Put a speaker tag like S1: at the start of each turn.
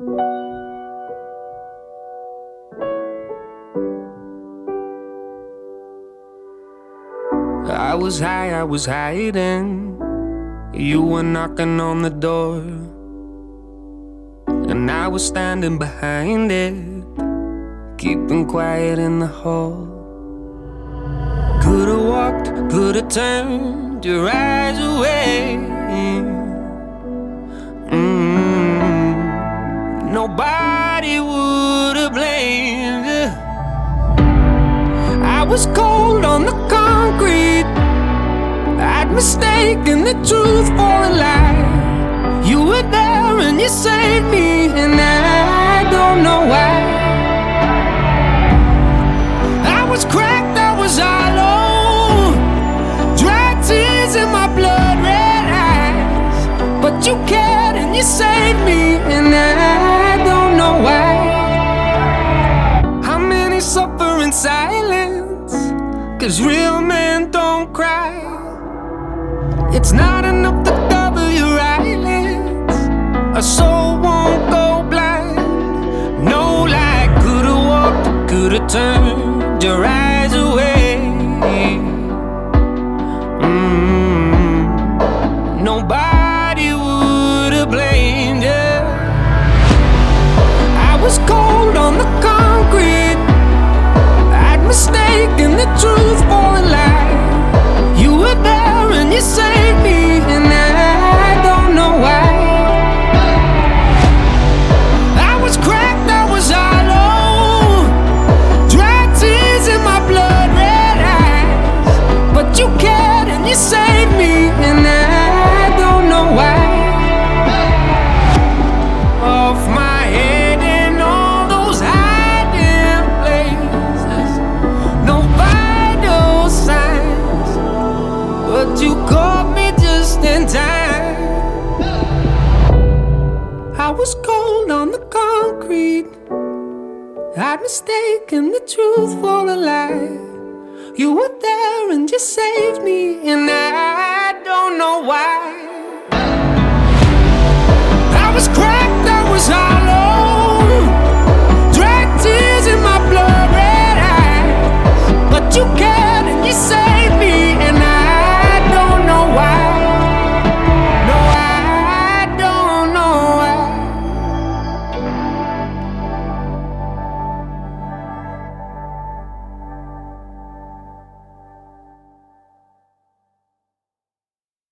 S1: I was high, I was hiding. You were knocking on the door, and I was standing behind it, keeping quiet in the hall. Could've walked, could've turned your eyes away. Nobody would've blamed you. I was cold on the concrete. I'd mistaken the truth for a lie. You were there and you saved me, and I don't know why. I was cracked, I was hollow, dry tears in my blood red eyes. But you cared and you saved me, and I don't know why. How many suffer in silence, 'cause real men don't cry. It's not enough to cover your eyelids, a soul won't go blind. No lie, could've walked, could've turned your eyes away. Nobody would've blamed you. I was cold on the concrete. I'd mistaken the truth for a lie. You were there and you saved me, and I don't know why. I was cracked, I was hollow, dry tears in my blood red eyes. But you cared and you saved me, and I don't know why. Off my head in all those hiding places, no vital signs, but you caught me just in time. I was cold on the concrete. I'd mistaken the truth for a lie. You were there and you saved me, and I don't know why.